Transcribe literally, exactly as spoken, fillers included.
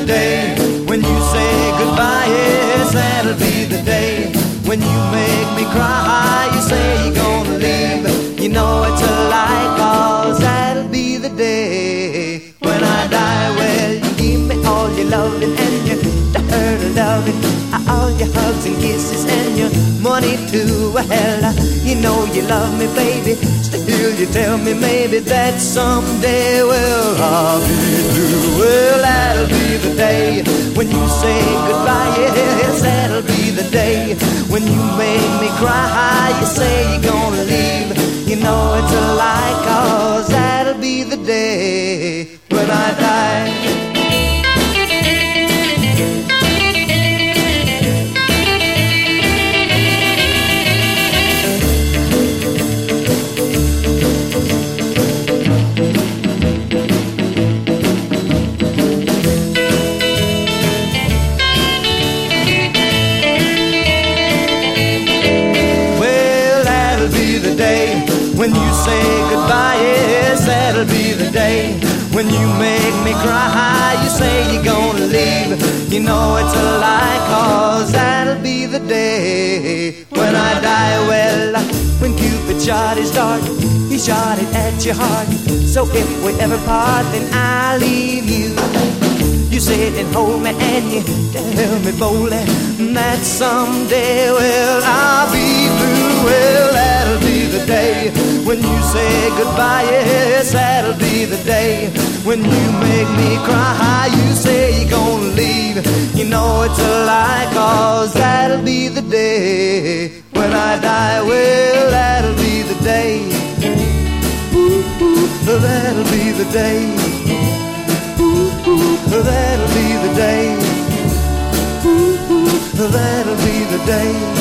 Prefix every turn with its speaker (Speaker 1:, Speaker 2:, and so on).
Speaker 1: day when you say goodbye. Yes, that'll be the day when you make me cry. You say you're gonna leave, you know it's a lie, 'cause that'll be the day when I die. Well, you give me all your loving and your dirty loving, all your hugs and kisses and your money too. Well, you know you love me, baby. Still you tell me maybe that someday, well, I'll be through. Well, that'll be the day when you say goodbye. Yes, that'll be the day when you make me cry. You say you're gonna leave, you know it's a lie, 'cause that'll be the day when I die. When you say goodbye, yes, that'll be the day when you make me cry. You say you're gonna leave, you know it's a lie, 'cause that'll be the day when I die. Well, when Cupid shot his dart, he shot it at your heart. So if we ever part, then I'll leave you. You sit and hold me and you tell me boldly that someday, well, I'll be through. Well, that'll be the day when you say goodbye. Yes, that'll be the day when you make me cry. You say you're gonna leave, you know it's a lie, 'cause that'll be the day when I die. Well, that'll be the day. Ooh, ooh, that'll be the day. That'll be the day. Ooh, ooh, that'll be the day.